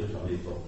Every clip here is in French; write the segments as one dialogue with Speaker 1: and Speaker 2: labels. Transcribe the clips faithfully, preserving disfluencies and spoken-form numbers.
Speaker 1: ouvrir, fermer les portes.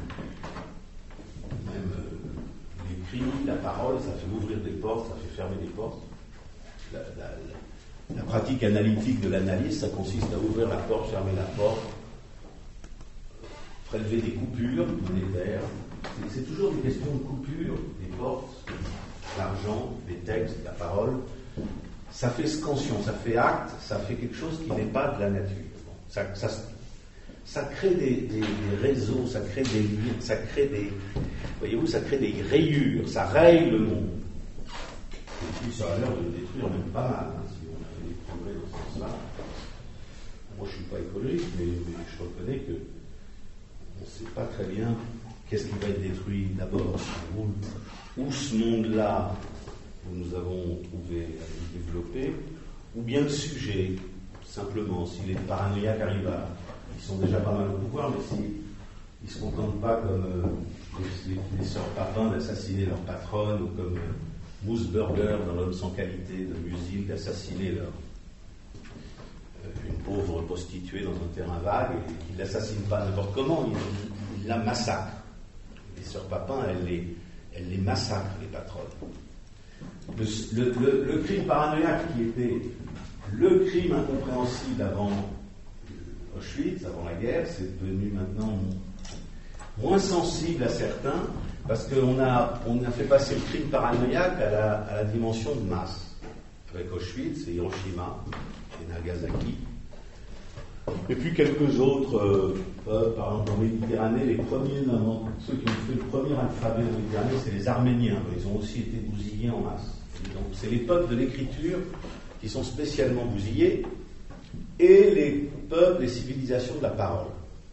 Speaker 1: Même euh, l'écrit, la parole, ça fait ouvrir des portes, ça fait fermer des portes. La, la, la, la pratique analytique de l'analyse, ça consiste à ouvrir la porte, fermer la porte, prélever des coupures monétaires. C'est, c'est toujours des questions de coupures, des portes, l'argent, des textes, la parole. Ça fait scansion, ça fait acte, ça fait quelque chose qui n'est pas de la nature. Bon, ça, ça, ça crée des, des, des réseaux, ça crée des liens, ça crée des, voyez-vous, ça crée des rayures, ça raye le monde. Et puis ça a l'air de le détruire même pas mal, hein, si on a fait des progrès dans ce sens-là. Moi je ne suis pas écologiste, mais, mais je reconnais que on ne sait pas très bien qu'est-ce qui va être détruit d'abord, où, où ce monde-là où nous avons trouvé à nous développer, ou bien le sujet, simplement, si les paranoïaques arrivent à... Ils sont déjà pas mal au pouvoir, mais s'ils ne se contentent pas comme euh, les, les, les sœurs Papin d'assassiner leur patronne, ou comme euh, Moosburger dans L'homme sans qualité de Musil d'assassiner leur, euh, une pauvre prostituée dans un terrain vague, et qu'ils ne l'assassinent pas n'importe comment, ils, ils la massacrent. Les sœurs Papin, elles les, elles les massacrent, les patronnes. Le, le, le, le crime paranoïaque qui était le crime incompréhensible avant Auschwitz, avant la guerre, c'est devenu maintenant moins sensible à certains, parce qu'on a, on a fait passer le crime paranoïaque à la, à la dimension de masse, avec Auschwitz et Hiroshima et Nagasaki. Et puis quelques autres, euh, euh, par exemple en Méditerranée, les premiers, non, ceux qui ont fait le premier alphabet en Méditerranée, c'est les Arméniens. Ils ont aussi été bousillés en masse. Et donc c'est les peuples de l'écriture qui sont spécialement bousillés, et les peuples, les civilisations de la parole.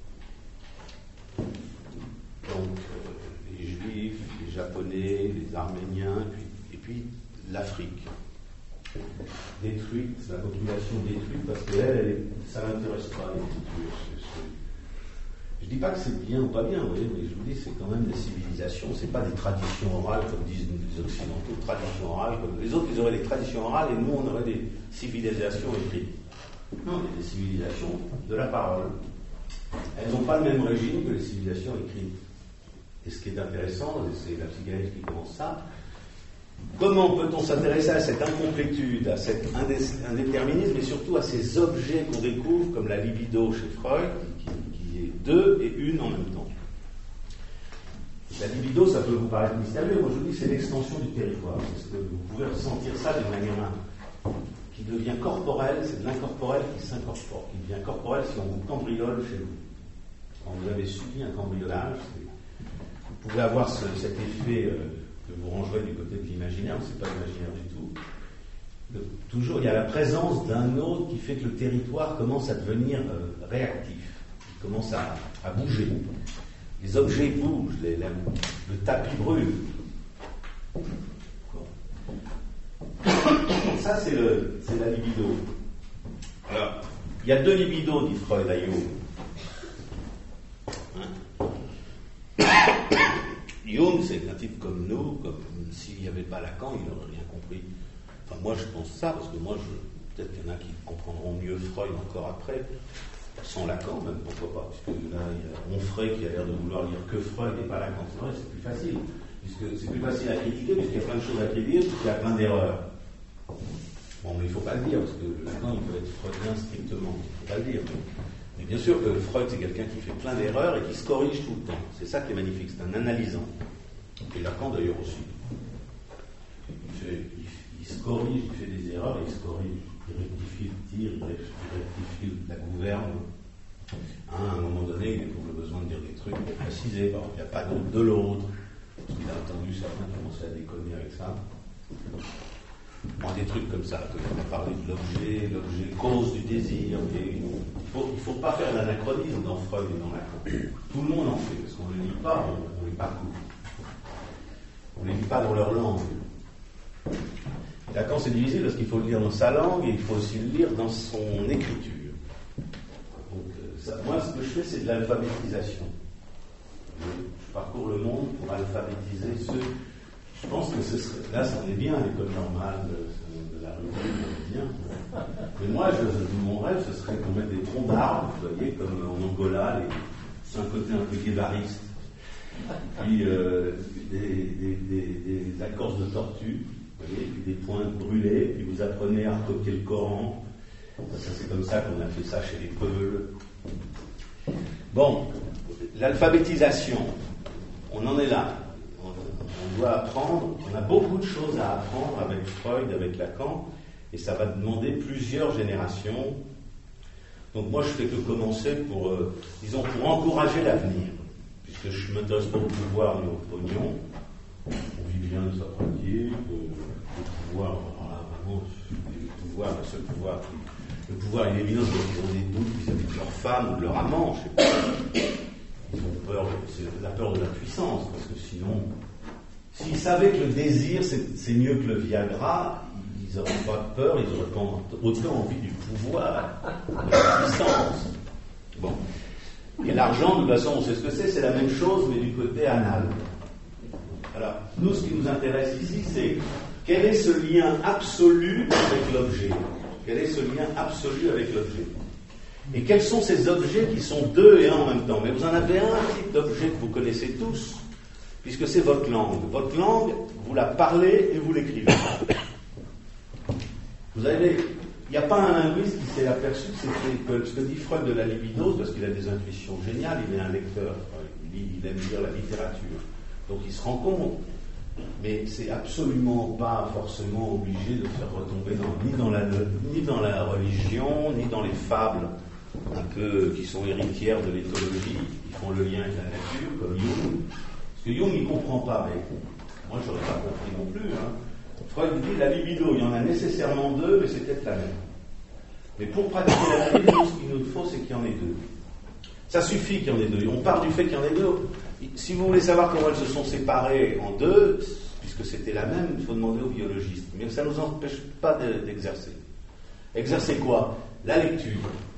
Speaker 1: Donc euh, les Juifs, les Japonais, les Arméniens, et puis, et puis l'Afrique. Détruite, la population détruite, parce qu'elle, elle, ça ne l'intéresse pas, l'écriture. Je ne dis pas que c'est bien ou pas bien, vous voyez, mais je vous dis, c'est quand même des civilisations, c'est pas des traditions orales, comme disent les Occidentaux, traditions orales, comme les autres, ils auraient des traditions orales, et nous, on aurait des civilisations écrites. Non, il y a des civilisations de la parole. Elles n'ont pas le même régime que les civilisations écrites. Et ce qui est intéressant, c'est la psychanalyse qui commence ça. Comment peut-on s'intéresser à cette incomplétude, à cet indé- indéterminisme, et surtout à ces objets qu'on découvre, comme la libido chez Freud, qui, qui est deux et une en même temps. La libido, ça peut vous paraître mystérieux. Moi, je vous dis, c'est l'extension du territoire. Parce que vous pouvez ressentir ça d'une manière qui devient corporelle, c'est de l'incorporel qui s'incorpore, qui devient corporel si on vous cambriole chez vous. Quand vous avez subi un cambriolage, vous pouvez avoir ce, cet effet euh, que vous rangerez du côté de l'imaginaire, c'est pas imaginaire du tout. Le, toujours, il y a la présence d'un autre qui fait que le territoire commence à devenir euh, réactif, il commence à, à bouger. Les objets bougent, les, la, le tapis brûle. Ça, c'est, le, c'est la libido. Alors, il y a deux libidos, dit Freud à Jung. Hein? Jung, c'est un type comme nous, comme s'il n'y avait pas Lacan, il n'aurait rien compris. Enfin, moi, je pense ça, parce que moi, je, peut-être qu'il y en a qui comprendront mieux Freud encore après, sans Lacan, même, pourquoi pas, puisque là, il y a Onfray qui a l'air de vouloir lire que Freud et pas Lacan. C'est vrai, c'est plus facile, puisque c'est plus facile à critiquer, puisqu'il y a plein de choses à critiquer, puisqu'il y a plein d'erreurs. Bon, mais il ne faut pas le dire, parce que Lacan, il peut être freudien strictement, il ne faut pas le dire. Mais bien sûr que Freud, c'est quelqu'un qui fait plein d'erreurs et qui se corrige tout le temps. C'est ça qui est magnifique, c'est un analysant. Et Lacan, d'ailleurs, aussi. Il, fait, il, il se corrige, il fait des erreurs, et il se corrige. Il rectifie le tir, il rectifie la gouverne. Hein, à un moment donné, il éprouve le besoin de dire des trucs pour préciser. Par exemple, il n'y a pas d'autre de l'autre. Parce qu'il a entendu certains commencer à déconner avec ça. Bon, des trucs comme ça, on a parlé de l'objet, l'objet cause du désir. Et il ne faut pas faire l'anachronisme dans Freud et dans Lacan. Tout le monde en fait, parce qu'on ne le lit pas, on, on les parcourt. On ne les lit pas dans leur langue. Et Lacan, c'est difficile parce qu'il faut le lire dans sa langue et il faut aussi le lire dans son écriture. Donc, ça, moi, ce que je fais, c'est de l'alphabétisation. Je, je parcours le monde pour alphabétiser ceux. Je pense que ce serait, là, ça en est bien à l'école normale de, de la rue, on est bien. Mais moi, je, mon rêve, ce serait qu'on mette des troncs d'arbres, vous voyez, comme en Angola, les cinq côté un peu guévariste, puis euh, des, des, des, des accords de tortue, vous voyez, puis des pointes brûlées, puis vous apprenez à recopier le Coran. Ça, c'est comme ça qu'on a fait ça chez les Peuls. Bon, l'alphabétisation, on en est là. On, on doit apprendre, on a beaucoup de choses à apprendre avec Freud, avec Lacan, et ça va demander plusieurs générations. Donc moi, je fais que commencer pour, euh, disons, pour encourager l'avenir, puisque je ne m'intéresse pas au pouvoir ni au pognon. On vit bien, de soit tranquille, le pouvoir, alors là, vraiment, le pouvoir, le seul pouvoir qui... Le pouvoir, il est évident qu'ils ont des doutes vis-à-vis de leur femme ou de leur amant, je sais pas. Ils ont peur, c'est la peur de la puissance, parce que sinon, s'ils savaient que le désir, c'est, c'est mieux que le Viagra, ils n'auraient pas peur, ils auraient pas autant envie du pouvoir, de la puissance. Bon. Et l'argent, de toute façon, on sait ce que c'est, c'est la même chose, mais du côté anal. Alors, nous, ce qui nous intéresse ici, c'est quel est ce lien absolu avec l'objet ? Quel est ce lien absolu avec l'objet? Et quels sont ces objets qui sont deux et un en même temps? Mais vous en avez un type d'objet que vous connaissez tous, puisque c'est votre langue. Votre langue, vous la parlez et vous l'écrivez. Vous avez, il n'y a pas un linguiste qui s'est aperçu que ce que dit Freud de la libido, parce qu'il a des intuitions géniales, il est un lecteur, il, lit, il aime lire la littérature, donc il se rend compte. Mais c'est absolument pas forcément obligé de faire retomber dans, ni, dans la, ni dans la religion, ni dans les fables un peu qui sont héritières de l'éthologie, qui font le lien avec la nature, comme Jung. Parce que Jung, il ne comprend pas, mais moi, je n'aurais pas compris non plus. Hein. Freud dit la libido, il y en a nécessairement deux, mais c'est peut-être la même. Mais pour pratiquer la libido, ce qu'il nous faut, c'est qu'il y en ait deux. Ça suffit qu'il y en ait deux. On part du fait qu'il y en ait deux. Si vous voulez savoir comment elles se sont séparées en deux, puisque c'était la même, il faut demander aux biologistes. Mais ça ne nous empêche pas d'exercer. Exercer quoi? La lecture,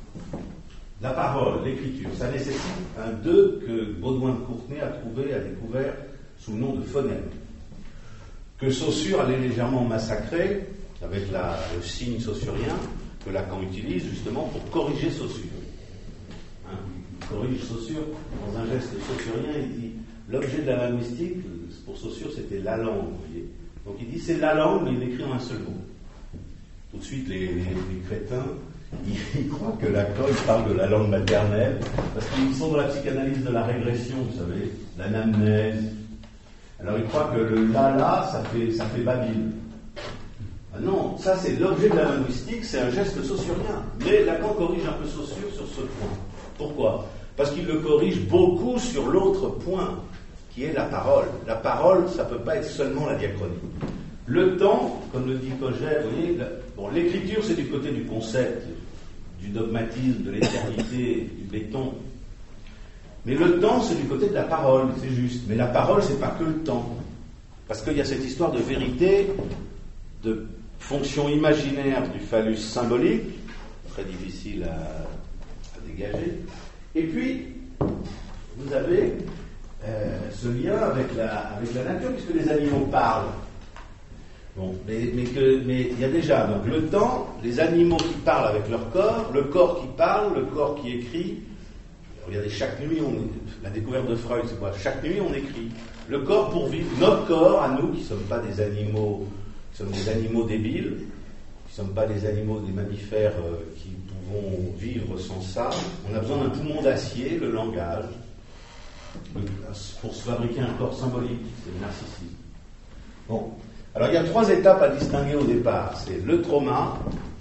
Speaker 1: la parole, l'écriture. Ça nécessite un deux que Baudouin de Courtenay a trouvé, a découvert sous le nom de phonème. Que Saussure allait légèrement massacrer avec la, le signe saussurien que Lacan utilise justement pour corriger Saussure. Hein, il corrige Saussure dans un geste saussurien, il dit l'objet de la linguistique, pour Saussure, c'était la langue. Vous voyez. Donc il dit c'est la langue, mais il écrit en un seul mot. Tout de suite, les, les, les crétins, ils, ils croient que Lacan il parle de la langue maternelle, parce qu'ils sont dans la psychanalyse de la régression, vous savez, l'anamnèse. Alors ils croient que le la-la, ça fait, ça fait babyle. Ah non, ça c'est l'objet de la linguistique, c'est un geste saussurien. Mais Lacan corrige un peu Saussure sur ce point. Pourquoi? Parce qu'il le corrige beaucoup sur l'autre point, qui est la parole. La parole, ça ne peut pas être seulement la diachronie. Le temps, comme le dit Kojève, vous voyez, la, bon, l'écriture, c'est du côté du concept, du dogmatisme, de l'éternité, du béton. Mais le temps, c'est du côté de la parole, c'est juste. Mais la parole, c'est pas que le temps. Parce qu'il y a cette histoire de vérité, de fonction imaginaire du phallus symbolique, très difficile à, à dégager. Et puis, vous avez euh, ce lien avec la, avec la nature, puisque les animaux parlent. Bon, mais, mais, que, mais il y a déjà donc le temps, les animaux qui parlent avec leur corps, le corps qui parle, le corps qui écrit. Regardez, chaque nuit, on, la découverte de Freud, c'est quoi? Chaque nuit, on écrit. Le corps pour vivre, notre corps, à nous, qui ne sommes pas des animaux, qui sommes des animaux débiles, qui ne sommes pas des animaux, des mammifères euh, qui pouvons vivre sans ça, on a besoin d'un poumon d'acier, le langage, le, pour se fabriquer un corps symbolique, c'est le narcissisme. Bon. Alors, il y a trois étapes à distinguer au départ. C'est le trauma,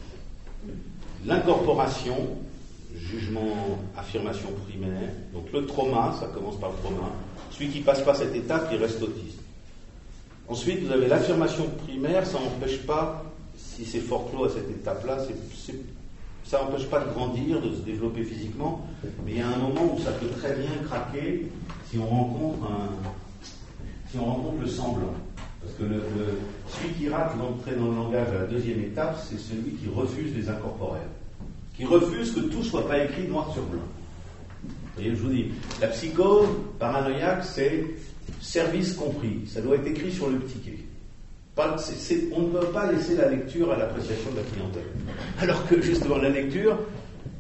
Speaker 1: l'incorporation, jugement, affirmation primaire. Donc, le trauma, ça commence par le trauma. Celui qui ne passe pas cette étape, il reste autiste. Ensuite, vous avez l'affirmation primaire, ça n'empêche pas, si c'est fort clos à cette étape-là, c'est, c'est, ça n'empêche pas de grandir, de se développer physiquement, mais il y a un moment où ça peut très bien craquer si on rencontre, un, si on rencontre le semblant. Parce que le, le, celui qui rate l'entrée dans le langage à la deuxième étape, c'est celui qui refuse les incorporels, qui refuse que tout ne soit pas écrit noir sur blanc. Vous voyez, je vous dis, la psychose paranoïaque, c'est service compris. Ça doit être écrit sur le ticket. Pas, c'est, c'est, on ne peut pas laisser la lecture à l'appréciation de la clientèle. Alors que justement, la lecture,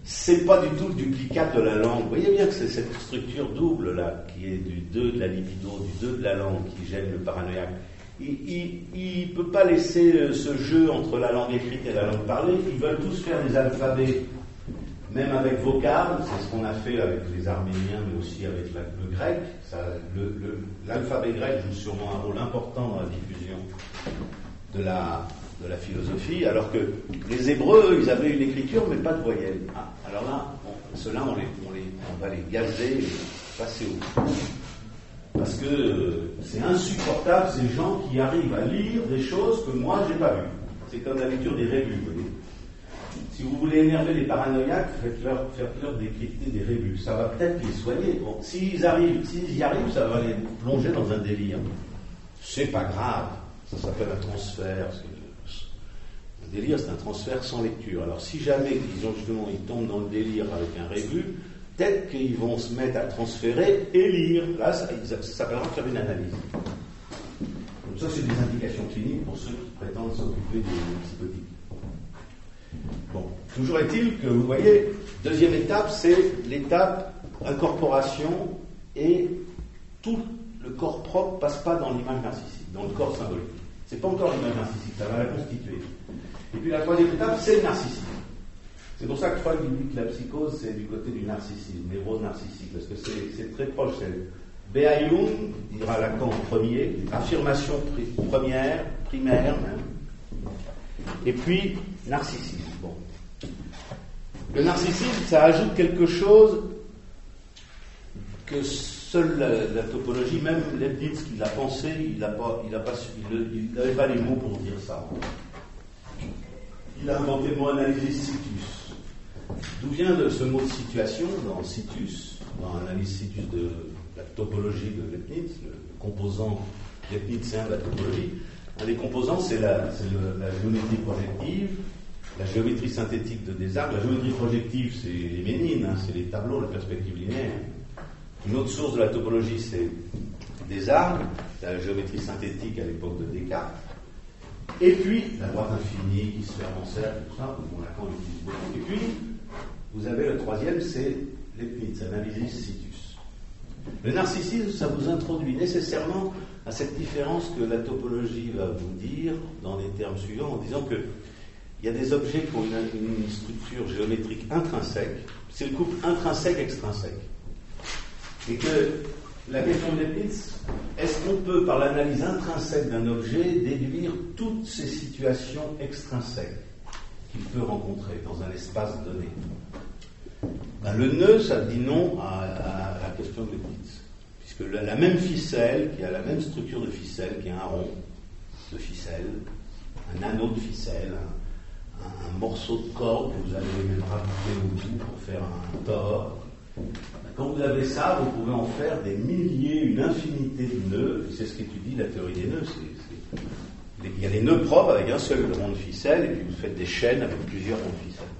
Speaker 1: c'est pas du tout le duplicat de la langue. Vous voyez bien que c'est cette structure double là, qui est du deux de la libido, du deux de la langue, qui gêne le paranoïaque. Il ne peut pas laisser ce jeu entre la langue écrite et la langue parlée. Ils veulent tous faire des alphabets, même avec vocables. C'est ce qu'on a fait avec les Arméniens, mais aussi avec la, le grec. Ça, le, le, l'alphabet grec joue sûrement un rôle important dans la diffusion de la, de la philosophie, alors que les Hébreux, ils avaient une écriture, mais pas de voyelles. Ah, alors là, on, ceux-là, on, les, on, les, on va les gazer et passer au bout. Parce que euh, c'est insupportable ces gens qui arrivent à lire des choses que moi j'ai pas vues. C'est comme la lecture des rébus, vous voyez. Si vous voulez énerver les paranoïaques, faites-leur, faites-leur décrypter des rébus. Ça va peut-être les soigner. Bon, s'ils arrivent, s'ils y arrivent, ça va les plonger dans un délire. C'est pas grave. Ça s'appelle un transfert. Un délire, c'est un transfert sans lecture. Alors si jamais ils ont justement, ils tombent dans le délire avec un rébut, peut-être qu'ils vont se mettre à transférer et lire. Là, ça, ça s'appellera faire une analyse. Donc ça, c'est des indications cliniques pour ceux qui prétendent s'occuper des psychotiques. Bon, toujours est-il que, vous voyez, deuxième étape, c'est l'étape incorporation et tout le corps propre passe pas dans l'image narcissique, dans le corps symbolique. C'est pas encore l'image narcissique, ça va la constituer. Et puis la troisième étape, c'est le narcissisme. C'est pour ça que Freud dit que la psychose, c'est du côté du narcissisme, névrose narcissique, parce que c'est, c'est très proche. C'est Behayoun, dira Lacan en premier, affirmation pri- première, primaire même, et puis narcissisme. Bon. Le narcissisme, ça ajoute quelque chose que seule la, la topologie, même Leibniz qui l'a pensé, il n'a pas, il a pas, il n'avait pas les mots pour dire ça. Il a inventé le mot analysis situs. D'où vient de ce mot de situation dans situs, dans l'analyse situs de la topologie de Leibniz, le composant leibnizien de la topologie. Un des composants, c'est la, c'est le, la géométrie projective, la géométrie synthétique de Desargues. La géométrie projective, c'est les Ménines, hein, c'est les tableaux, la perspective linéaire. Une autre source de la topologie, c'est Desargues, la géométrie synthétique à l'époque de Descartes. Et puis, la droite infinie qui se ferme en cercle, tout ça, bon, Lacan utilise beaucoup. Et puis, vous avez le troisième, c'est Leibniz, analysis situs. Le narcissisme, ça vous introduit nécessairement à cette différence que la topologie va vous dire dans les termes suivants, en disant que il y a des objets qui ont une, une structure géométrique intrinsèque, c'est le couple intrinsèque-extrinsèque. Et que la question de Leibniz, est-ce qu'on peut, par l'analyse intrinsèque d'un objet, déduire toutes ces situations extrinsèques qu'il peut rencontrer dans un espace donné? Ben, le nœud, ça dit non à, à, à la question de Leibniz. Puisque la, la même ficelle, qui a la même structure de ficelle, qui a un rond de ficelle, un anneau de ficelle, un, un, un morceau de corde que vous allez même rajouter au bout pour faire un tore. Quand vous avez ça, vous pouvez en faire des milliers, une infinité de nœuds. C'est ce qu'étudie la théorie des nœuds. C'est, c'est... Il y a les nœuds propres avec un seul rond de ficelle, et puis vous faites des chaînes avec plusieurs ronds de ficelle.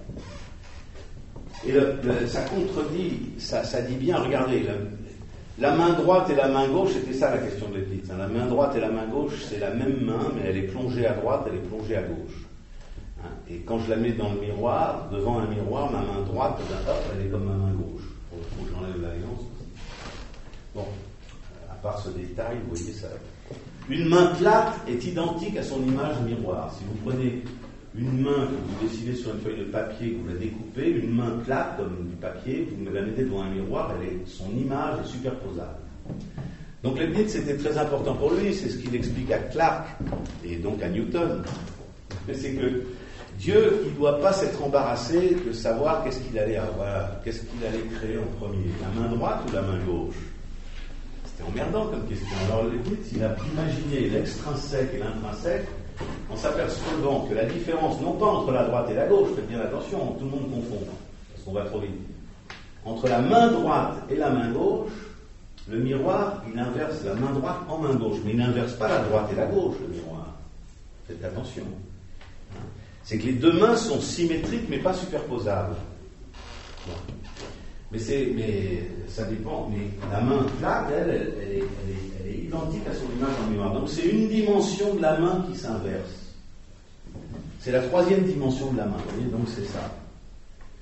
Speaker 1: Et le, le, ça contredit, ça, ça dit bien, regardez, la, la main droite et la main gauche, c'était ça la question de Leibniz. La main droite et la main gauche, c'est la même main, mais elle est plongée à droite, elle est plongée à gauche. Hein, et quand je la mets dans le miroir, devant un miroir, ma main droite, ben, hop, elle est comme ma main gauche. Il faut que j'enlève l'alliance. Bon, à part ce détail, vous voyez ça. Une main plate est identique à son image miroir. Si vous prenez une main que vous dessinez sur une feuille de papier, que vous la découpez, une main plate comme du papier, vous me la mettez devant un miroir, elle est, son image est superposable. Donc Leibniz, c'était très important pour lui, c'est ce qu'il explique à Clarke et donc à Newton. C'est que Dieu, il ne doit pas s'être embarrassé de savoir qu'est-ce qu'il allait avoir, qu'est-ce qu'il allait créer en premier, la main droite ou la main gauche. C'était emmerdant comme question. Alors Leibniz, il a imaginé l'extrinsèque et l'intrinsèque en s'apercevant que la différence, non pas entre la droite et la gauche, faites bien attention, tout le monde confond, parce qu'on va trop vite. Entre la main droite et la main gauche, le miroir, il inverse la main droite en main gauche, mais il n'inverse pas la droite et la gauche, le miroir. Faites attention. C'est que les deux mains sont symétriques, mais pas superposables. Bon. Mais, c'est, mais ça dépend. Mais la main plate, elle, elle, elle, est, elle, est, elle est identique à son image en miroir. Donc c'est une dimension de la main qui s'inverse. C'est la troisième dimension de la main. Vous voyez, donc c'est ça.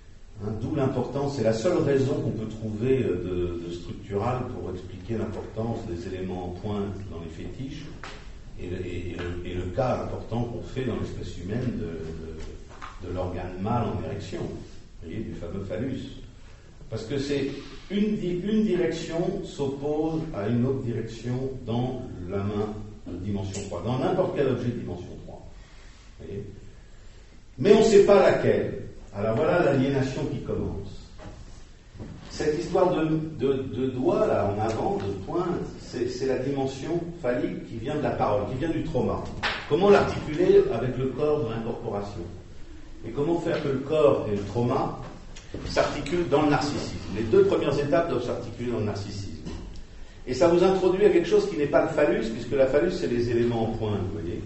Speaker 1: Hein, d'où l'importance, c'est la seule raison qu'on peut trouver de, de structural pour expliquer l'importance des éléments en pointe dans les fétiches et, et, et, le, et le cas important qu'on fait dans l'espèce humaine de, de, de l'organe mâle en érection, vous voyez, du fameux phallus. Parce que c'est une, une direction s'oppose à une autre direction dans la main de dimension trois, dans n'importe quel objet de dimension trois. Vous voyez. Mais on ne sait pas laquelle. Alors voilà l'aliénation qui commence. Cette histoire de, de, de doigt, là, en avant, de pointe, c'est, c'est la dimension phallique qui vient de la parole, qui vient du trauma. Comment l'articuler avec le corps de l'incorporation? Et comment faire que le corps et le trauma s'articulent dans le narcissisme? Les deux premières étapes doivent s'articuler dans le narcissisme. Et ça vous introduit à quelque chose qui n'est pas le phallus, puisque la phallus, c'est les éléments en pointe, vous voyez.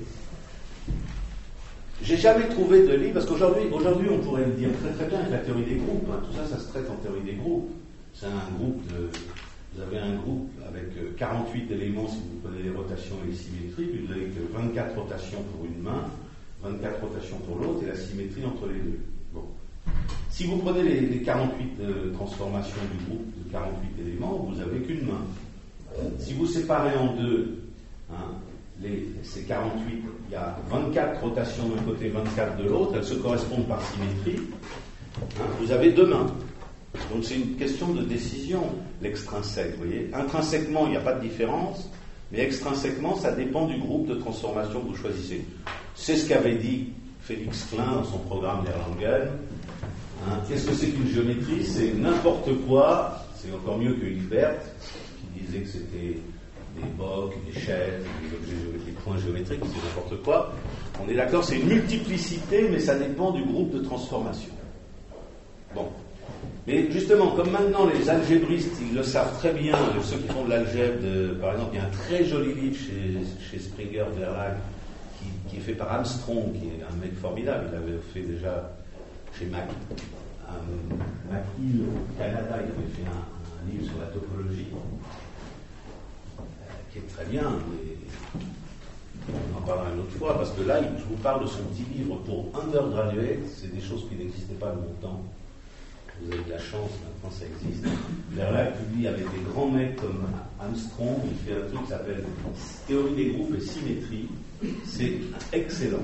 Speaker 1: J'ai jamais trouvé de livre, parce qu'aujourd'hui, aujourd'hui, on pourrait le dire très très bien avec la théorie des groupes. Hein, tout ça, ça se traite en théorie des groupes. C'est un groupe de, vous avez un groupe avec quarante-huit éléments si vous prenez les rotations et les symétries, puis vous avez que vingt-quatre rotations pour une main, vingt-quatre rotations pour l'autre, et la symétrie entre les deux. Bon. Si vous prenez les, les quarante-huit euh, transformations du groupe de quarante-huit éléments, vous n'avez qu'une main. Si vous séparez en deux, hein, Les, ces quarante-huit, il y a vingt-quatre rotations d'un côté, vingt-quatre de l'autre, elles se correspondent par symétrie, hein, vous avez deux mains. Donc c'est une question de décision, l'extrinsèque, vous voyez. Intrinsèquement, il n'y a pas de différence, mais extrinsèquement, ça dépend du groupe de transformation que vous choisissez. C'est ce qu'avait dit Félix Klein dans son programme d'Erlangen. Hein, qu'est-ce que c'est qu'une géométrie? C'est n'importe quoi, c'est encore mieux que Hilbert, qui disait que c'était des bocs, des chaises, des objets, des points géométriques, c'est n'importe quoi. On est d'accord, c'est une multiplicité, mais ça dépend du groupe de transformation. Bon. Mais justement, comme maintenant les algébristes, ils le savent très bien, ceux qui font de l'algèbre, de, par exemple, il y a un très joli livre chez, chez Springer Verlag, qui, qui est fait par Armstrong, qui est un mec formidable, il avait fait déjà chez Mac, un, McGill au Canada, il avait fait un, un livre sur la topologie, qui est très bien, mais on en parlera une autre fois, parce que là, je vous parle de son petit livre pour undergraduate, c'est des choses qui n'existaient pas longtemps. Vous avez de la chance, maintenant ça existe. Verlaine publie avec des grands mecs comme Armstrong, il fait un truc qui s'appelle Théorie des groupes et symétrie. C'est excellent.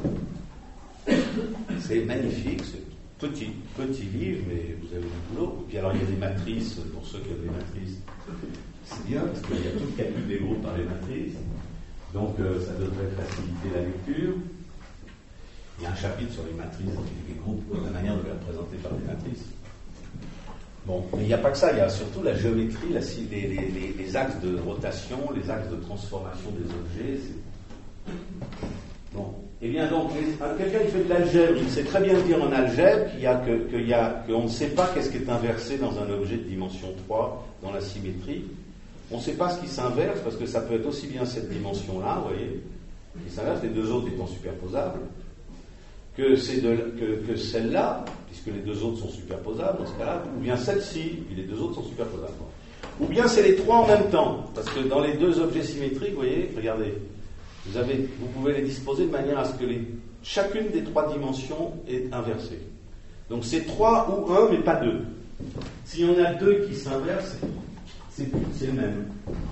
Speaker 1: C'est magnifique, c'est petit, petit livre, mais vous avez du boulot. Et puis alors il y a des matrices, pour ceux qui ont des matrices. C'est bien, parce qu'il y a tout le calcul des groupes par les matrices. Donc euh, ça devrait faciliter la lecture. Il y a un chapitre sur les matrices des groupes, la manière de les représenter par les matrices. Bon, mais il n'y a pas que ça, il y a surtout la géométrie, la, les, les, les, les axes de rotation, les axes de transformation des objets. C'est... Bon. Eh bien donc, les, quelqu'un qui fait de l'algèbre, il sait très bien dire en algèbre qu'il y a que, qu'il y a, qu'on ne sait pas qu'est-ce qui est inversé dans un objet de dimension trois, dans la symétrie. On ne sait pas ce qui s'inverse, parce que ça peut être aussi bien cette dimension-là, vous voyez, qui s'inverse, les deux autres étant superposables, que, c'est de, que, que celle-là, puisque les deux autres sont superposables dans ce cas-là, ou bien celle-ci, puis les deux autres sont superposables. Ou bien c'est les trois en même temps, parce que dans les deux objets symétriques, vous voyez, regardez, vous, avez, vous pouvez les disposer de manière à ce que les, chacune des trois dimensions est inversée. Donc c'est trois ou un, mais pas deux. S'il y en a deux qui s'inversent, c'est, c'est le même.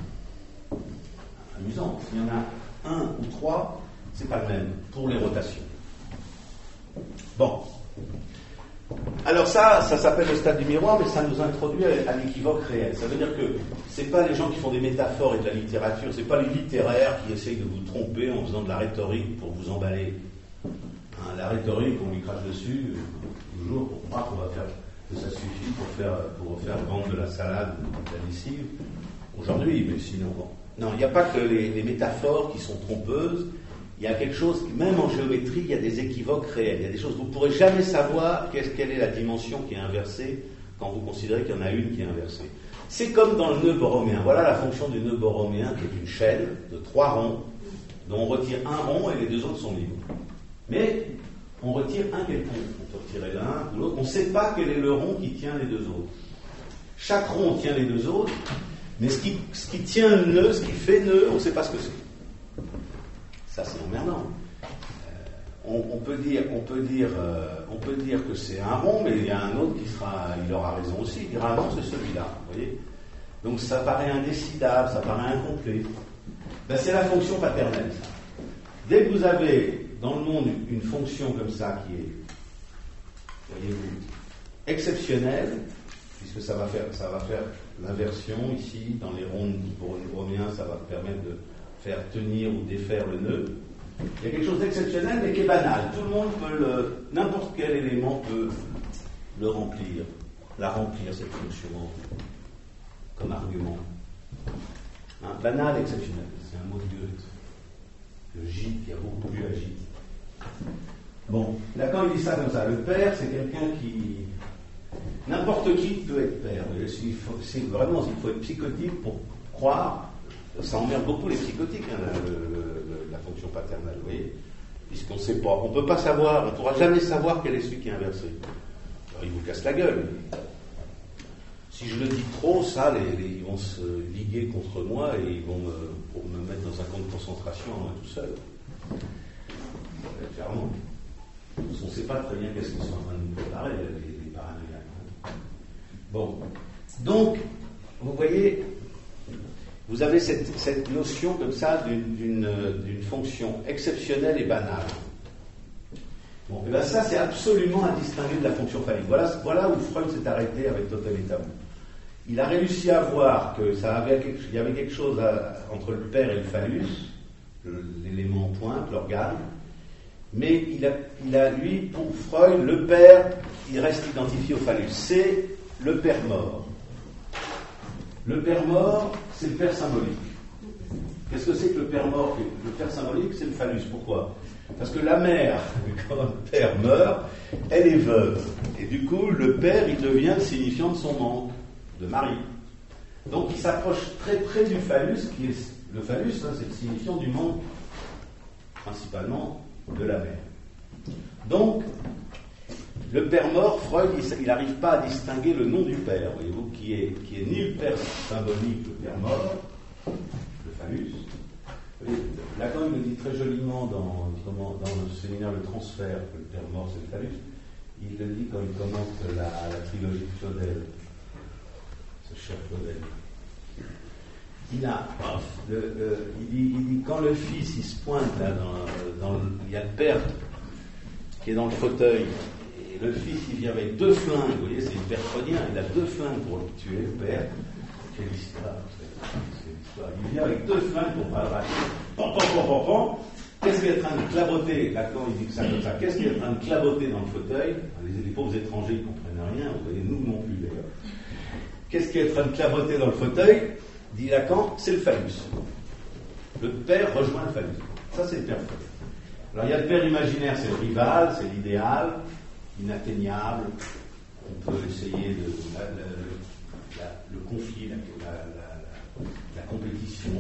Speaker 1: Amusant. S'il y en a un ou trois, c'est pas le même pour les rotations. Bon. Alors ça, ça s'appelle le stade du miroir, mais ça nous introduit à, à l'équivoque réel. Ça veut dire que c'est pas les gens qui font des métaphores et de la littérature, c'est pas les littéraires qui essayent de vous tromper en faisant de la rhétorique pour vous emballer. Hein, la rhétorique, on lui crache dessus, toujours pour croire qu'on va faire, que ça suffit pour faire, pour faire vendre de la salade ou de la lessive. Aujourd'hui, mais sinon, bon. Non, il n'y a pas que les, les métaphores qui sont trompeuses. Il y a quelque chose, même en géométrie, il y a des équivoques réels. Il y a des choses, vous ne pourrez jamais savoir quelle est la dimension qui est inversée quand vous considérez qu'il y en a une qui est inversée. C'est comme dans le nœud borroméen. Voilà la fonction du nœud borroméen qui est une chaîne de trois ronds, dont on retire un rond et les deux autres sont libres. Mais on retire un quelconque. On peut retirer l'un ou l'autre. On ne sait pas quel est le rond qui tient les deux autres. Chaque rond tient les deux autres, mais ce qui, ce qui tient le nœud, ce qui fait nœud, on ne sait pas ce que c'est. Ça, c'est emmerdant. Euh, on, on peut dire, on peut dire, euh, on peut dire que c'est un rond, mais il y a un autre qui sera, il aura raison aussi, il dira non, c'est celui-là, vous voyez. Donc ça paraît indécidable, ça paraît incomplet. Ben, c'est la fonction paternelle, ça. Dès que vous avez dans le monde une fonction comme ça qui est, voyez-vous, exceptionnelle, puisque ça va faire, ça va faire l'inversion ici, dans les rondes pour le romien, ça va permettre de faire tenir ou défaire le nœud. Il y a quelque chose d'exceptionnel mais qui est banal. Tout le monde peut le, n'importe quel élément peut le remplir, la remplir cette fonction comme argument. Hein, banal, exceptionnel, c'est un mot de Goethe. Le gîte, il y a beaucoup de à gîte. Bon, là quand il dit ça comme ça, le père c'est quelqu'un qui... N'importe qui peut être père. Il faut, c'est vraiment, il faut être psychotique pour croire. Ça emmerde beaucoup les psychotiques, hein, le, le, le, la fonction paternelle, vous voyez, puisqu'on ne sait pas, on ne peut pas savoir, on ne pourra jamais savoir quel est celui qui est inversé. Alors, il vous casse la gueule. Si je le dis trop, ça, les, les, ils vont se liguer contre moi et ils vont me, pour me mettre dans un camp de concentration à moi tout seul. Euh, clairement. On ne sait pas très bien qu'est-ce qu'ils sont en train de nous préparer, les, les paranoïaques. Bon. Donc, vous voyez, vous avez cette, cette notion comme ça d'une, d'une, d'une fonction exceptionnelle et banale. Bon, et bien ça, c'est absolument à distinguer de la fonction phallique. Voilà, voilà où Freud s'est arrêté avec Totem et Tabou. Il a réussi à voir que ça avait quelque, il y avait quelque chose à, entre le père et le phallus, le, l'élément en pointe, l'organe, mais il a, il a, lui, pour Freud, le père, il reste identifié au phallus. C'est le père mort. Le père mort, c'est le père symbolique. Qu'est-ce que c'est que le père mort? Le père symbolique, c'est le phallus. Pourquoi? Parce que la mère, quand le père meurt, elle est veuve. Et du coup, le père, il devient le signifiant de son manque, de mari. Donc, il s'approche très près du phallus, qui est le phallus, hein, c'est le signifiant du manque, principalement de la mère. Donc, le père mort, Freud, il n'arrive pas à distinguer le nom du père, voyez-vous, qui est, qui est ni le père symbolique, le père mort, le phallus. Lacan, il le dit très joliment dans, dans le séminaire Le Transfert, que le père mort, c'est le phallus. Il le dit quand il commente la, la trilogie de Claudel, ce cher Claudel. Il a, le, le, il, dit, il dit, quand le fils, il se pointe là, dans, dans le, il y a le père qui est dans le fauteuil, et le fils, il vient avec deux flingues, vous voyez, c'est hyper freudien, il a deux flingues pour tuer le père. Quelle histoire, c'est, c'est l'histoire. Il vient avec deux flingues pour pas le rater. Pam, pam, pam, pam, pam. Qu'est-ce qu'il est en train de claboter? Lacan, il dit que ça comme ça. Qu'est-ce qu'il est en train de claboter dans le fauteuil? Les, les pauvres étrangers, ils ne comprennent rien, vous voyez, nous non plus d'ailleurs. Qu'est-ce qu'il est en train de claboter dans le fauteuil? Dit Lacan, c'est le phallus. Le père rejoint le phallus. Ça, c'est le père phallus. Alors, il y a le père imaginaire, c'est le rival, c'est l'idéal, inatteignable. On peut essayer de. La, la, la, le conflit, la, la, la, la compétition.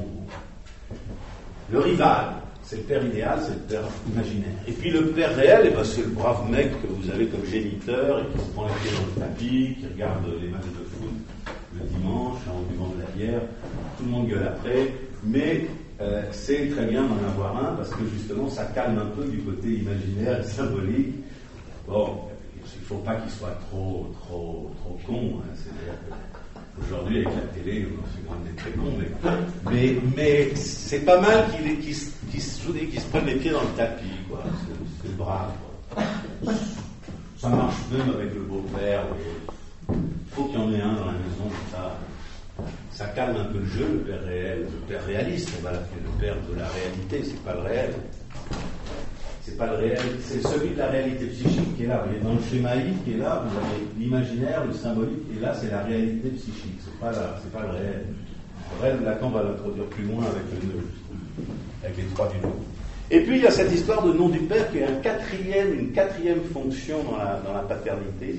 Speaker 1: Le rival, c'est le père idéal, c'est le père imaginaire. Et puis le père réel, eh ben, c'est le brave mec que vous avez comme géniteur et qui se prend les pieds dans le tapis, qui regarde les matchs de foot le dimanche en buvant de la bière. Tout le monde gueule après, mais euh, c'est très bien d'en avoir un parce que justement ça calme un peu du côté imaginaire et symbolique. Bon, il ne faut pas qu'il soit trop, trop, trop con. Hein. C'est-à-dire qu'aujourd'hui, avec la télé, c'est quand même très con, mais, mais, mais c'est pas mal qu'il, qu'il, qu'il, qu'il, qu'il se prenne les pieds dans le tapis, quoi. C'est, c'est brave, quoi. Ça marche même avec le beau-père. Il faut qu'il y en ait un dans la maison, ça, ça calme un peu le jeu, le père réel, le père réaliste, on va l'appeler le père de la réalité, c'est pas le réel. C'est pas le réel, c'est celui de la réalité psychique qui est là. Vous voyez, dans le schéma I qui est là, vous avez l'imaginaire, le symbolique, et là, c'est la réalité psychique, c'est pas, la, c'est pas le réel. Le réel, Lacan va l'introduire plus loin avec le nœud, avec les trois du nœud. Et puis, il y a cette histoire de nom du père qui est un quatrième, une quatrième fonction dans la, dans la paternité.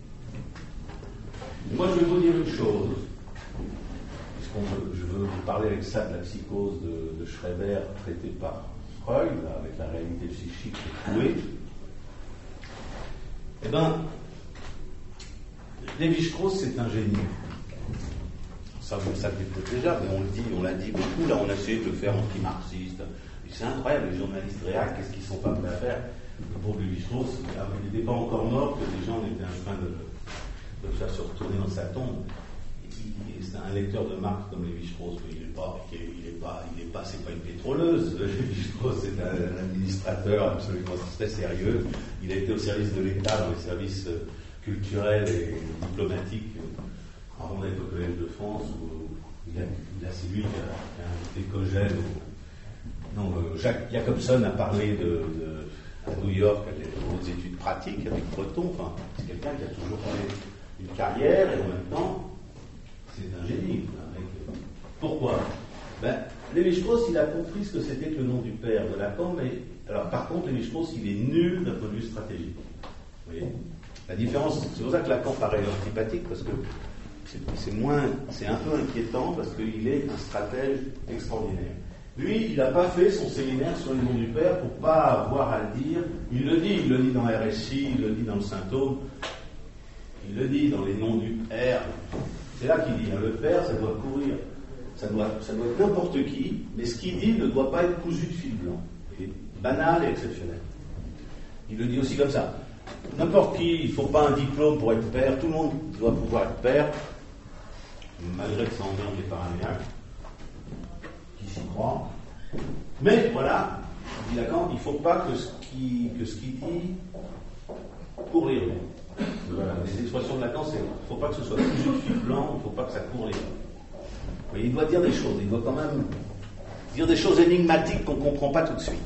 Speaker 1: Moi, je vais vous dire une chose, puisqu'on veut, je veux vous parler avec ça de la psychose de, de Schreber traitée par Freud, là, avec la réalité psychique écrouée. Eh bien, Lévi-Strauss, c'est un génie. Ça, vous le savez peut-être déjà, mais on le dit, on l'a dit beaucoup. Là, on a essayé de le faire anti-marxiste. Et c'est incroyable, les journalistes réac, qu'est-ce qu'ils sont pas prêts à faire? le pauvre Lévi-Strauss, il n'était pas encore mort que les gens étaient en train de, de le faire se retourner dans sa tombe. C'est un lecteur de Marx comme Lévi-Strauss, mais il n'est pas, il est pas, il est pas, c'est pas une pétroleuse. Lévi-Strauss, c'est un, un administrateur absolument très sérieux. Il a été au service de l'État dans les services culturels et diplomatiques en Rondelle au Collège de France, où il a, il a c'est lui qui a, qui a invité Cogel. Non, euh, Jacques Jacobson a parlé de, de, à New York aux études pratiques avec Breton. Enfin, c'est quelqu'un qui a toujours fait une carrière et en même temps. C'est un génie, un mec. Pourquoi? Ben, Lévi-Strauss, il a compris ce que c'était que le nom du père de Lacan, mais alors par contre, Lévi-Strauss, il est nul d'un point de vue stratégique. Vous voyez? La différence, c'est pour ça que Lacan paraît antipathique, parce que c'est, c'est moins, c'est un peu inquiétant, parce qu'il est un stratège extraordinaire. Lui, il n'a pas fait son séminaire sur le nom du père pour pas avoir à le dire. Il le dit, il le dit dans R S I, il le dit dans le Symptôme, il le dit dans les noms du père. C'est là qu'il dit, hein, le père, ça doit courir, ça doit, ça doit être n'importe qui, mais ce qu'il dit ne doit pas être cousu de fil blanc. Et banal et exceptionnel. Il le dit aussi comme ça. N'importe qui, il ne faut pas un diplôme pour être père, tout le monde doit pouvoir être père, malgré que ça en vient des paranoïaques, qui s'y croient. Mais voilà, dit Lacan, il ne faut pas que ce qu'il que ce qu'il dit court les rues. Voilà, les expressions de Lacan, c'est il ne faut pas que ce soit cousu de fil blanc, il ne faut pas que ça court les rues. Il doit dire des choses, il doit quand même dire des choses énigmatiques qu'on ne comprend pas tout de suite.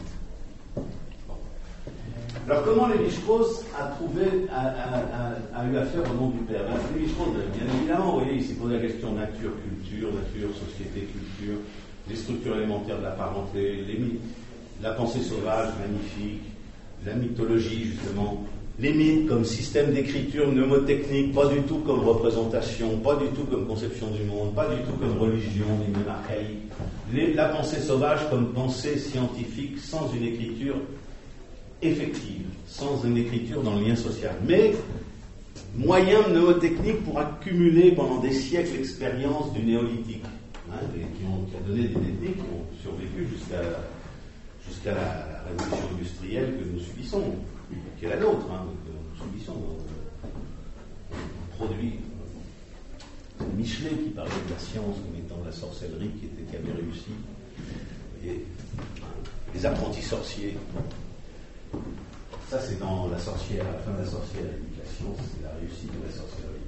Speaker 1: Alors comment Lévi-Strauss a trouvé, a, a, a, a eu affaire au nom du père? Ben, Lévi-Strauss, bien évidemment, vous voyez, il s'est posé la question nature-culture, nature, société-culture, les structures élémentaires de la parenté, les mythes, la pensée sauvage, magnifique, la mythologie, justement, les mythes comme système d'écriture mnémotechnique, pas du tout comme représentation, pas du tout comme conception du monde, pas du tout comme religion, ni même archaïque. Les, la pensée sauvage comme pensée scientifique sans une écriture effective, sans une écriture dans le lien social. Mais moyen mnémotechnique pour accumuler pendant des siècles l'expérience du néolithique, hein, et qui, ont, qui a donné des techniques qui ont survécu jusqu'à, jusqu'à la, la révolution industrielle que nous subissons, qui est la nôtre, hein, que nous subissons. On produit. C'est Michelet qui parlait de la science comme étant de la sorcellerie qui, était, qui avait réussi. Et les apprentis sorciers. Ça, c'est dans La sorcière, à la fin de La sorcière, la science, c'est la réussite de la sorcellerie.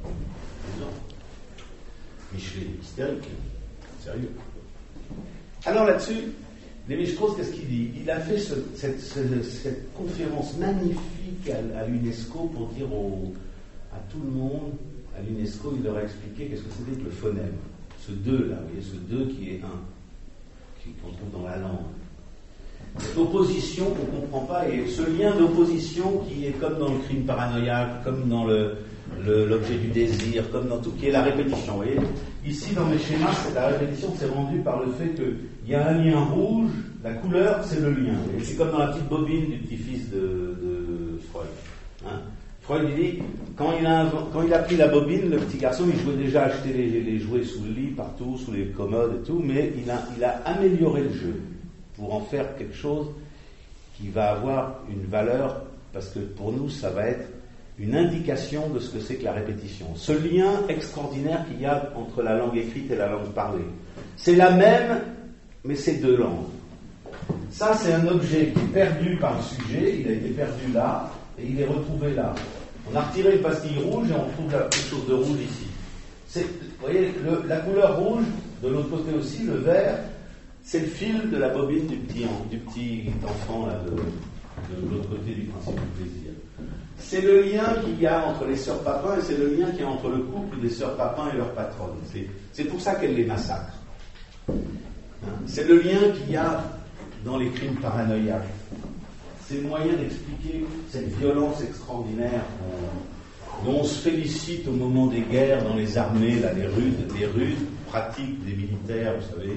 Speaker 1: Michelet, hystérique, sérieux. Alors là-dessus, Lévi-Strauss, qu'est-ce qu'il dit? Il a fait ce, cette, ce, cette conférence magnifique à, à l'UNESCO pour dire au, à tout le monde, à l'UNESCO, il leur a expliqué qu'est-ce que c'était que le phonème. Ce deux là, vous voyez, ce deux qui est un, qui, qu'on trouve dans la langue. Cette opposition qu'on ne comprend pas, et ce lien d'opposition qui est comme dans le crime paranoïaque, comme dans le, le, l'objet du désir, comme dans tout, qui est la répétition. Vous voyez, ici dans mes schémas, c'est la répétition, c'est rendu par le fait qu'il y a un lien rouge, la couleur, c'est le lien. Et c'est comme dans la petite bobine du petit-fils de, de Freud. Hein. Freud, il dit, quand il, a, quand il a pris la bobine, le petit garçon, il jouait déjà à acheter les, les jouets sous le lit, partout, sous les commodes et tout, mais il a, il a amélioré le jeu pour en faire quelque chose qui va avoir une valeur, parce que pour nous, ça va être une indication de ce que c'est que la répétition. Ce lien extraordinaire qu'il y a entre la langue écrite et la langue parlée. C'est la même, mais c'est deux langues. Ça, c'est un objet qui est perdu par le sujet, il a été perdu là, et il est retrouvé là. On a retiré une pastille rouge et on trouve quelque chose de rouge ici. C'est, vous voyez, le, la couleur rouge, de l'autre côté aussi, le vert, c'est le fil de la bobine du petit, du petit enfant là, de, de l'autre côté du principe du plaisir. C'est le lien qu'il y a entre les sœurs Papin et c'est le lien qu'il y a entre le couple des sœurs Papin et leur patronne. C'est, c'est pour ça qu'elle les massacre. Hein? C'est le lien qu'il y a dans les crimes paranoïaques. C'est le moyen d'expliquer cette violence extraordinaire dont, dont on se félicite au moment des guerres dans les armées, là, les rudes, les rudes pratiques des militaires, vous savez.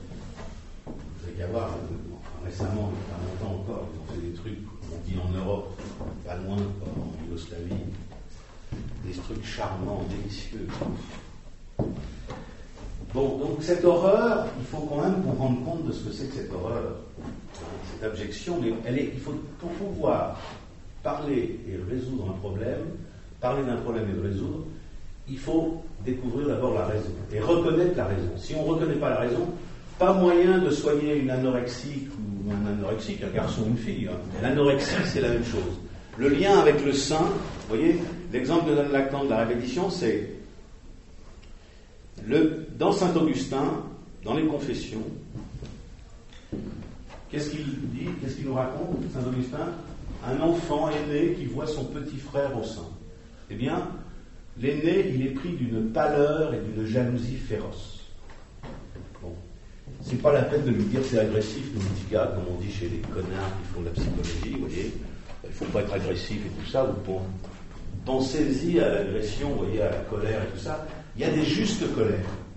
Speaker 1: Il y avoir, récemment, il y a longtemps encore, ils ont fait des trucs, on dit en Europe, pas loin, en Yougoslavie, des trucs charmants, délicieux. Bon, donc cette horreur, il faut quand même qu'on rende compte de ce que c'est que cette horreur, cette abjection, mais elle est, il faut, pour pouvoir parler et résoudre un problème, parler d'un problème et le résoudre, il faut découvrir d'abord la raison et reconnaître la raison. Si on ne reconnaît pas la raison, pas moyen de soigner une anorexique ou un anorexique, un garçon ou une fille. Hein. L'anorexie, c'est la même chose. Le lien avec le sein, vous voyez, l'exemple que donne Lacan de la répétition, c'est le, dans Saint-Augustin, dans les Confessions, qu'est-ce qu'il dit, qu'est-ce qu'il nous raconte, Saint-Augustin? Un enfant est né qui voit son petit frère au sein. Eh bien, l'aîné, il est pris d'une pâleur et d'une jalousie féroce. Bon. C'est pas la peine de lui dire c'est agressif, nos petits gars, comme on dit chez les connards qui font de la psychologie, vous voyez. Il faut pas être agressif et tout ça. Vous pensez-y à l'agression, vous voyez, à la colère et tout ça. Il y a des justes colères.